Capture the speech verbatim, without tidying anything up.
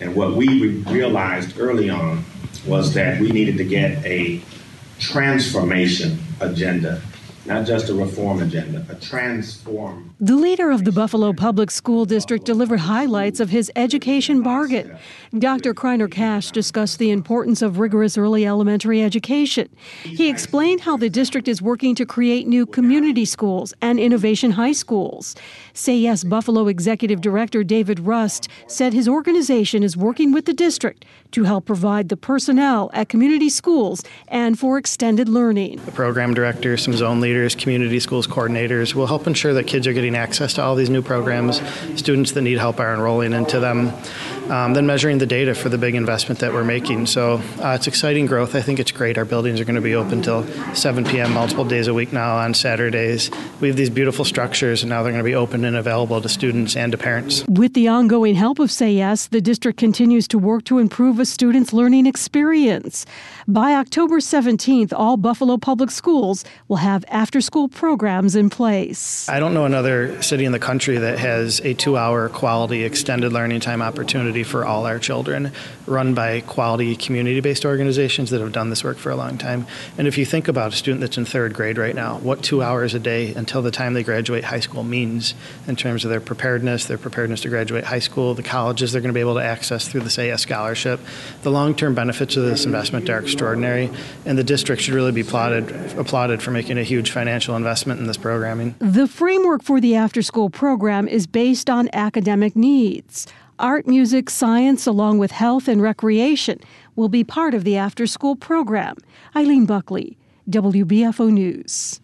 And what we re- realized early on was that we needed to get a transformation agenda, not just a reform agenda, a transform. The leader of the Buffalo Public School District delivered highlights of his education bargain. Doctor Kreiner Cash discussed the importance of rigorous early elementary education. He explained how the district is working to create new community schools and innovation high schools. Say Yes Buffalo Executive Director David Rust said his organization is working with the district to help provide the personnel at community schools and for extended learning. The program director, some zone leaders, community schools coordinators will help ensure that kids are getting access to all these new programs. Students that need help are enrolling into them. Um, then measuring the data for the big investment that we're making. So uh, it's exciting growth. I think it's great. Our buildings are going to be open till seven p.m. multiple days a week now on Saturdays. We have these beautiful structures, and now they're going to be open and available to students and to parents. With the ongoing help of Say Yes, the district continues to work to improve a student's learning experience. By October seventeenth, all Buffalo Public Schools will have after-school programs in place. I don't know another city in the country that has a two-hour quality extended learning time opportunity for all our children, run by quality community-based organizations that have done this work for a long time. And if you think about a student that's in third grade right now, what two hours a day until the time they graduate high school means in terms of their preparedness, their preparedness to graduate high school, the colleges they're going to be able to access through the Say Yes Scholarship. The long-term benefits of this investment are extraordinary, and the district should really be applauded, applauded for making a huge financial investment in this programming. The framework for the after-school program is based on academic needs. Art, music, science, along with health and recreation will be part of the after-school program. Eileen Buckley, W B F O News.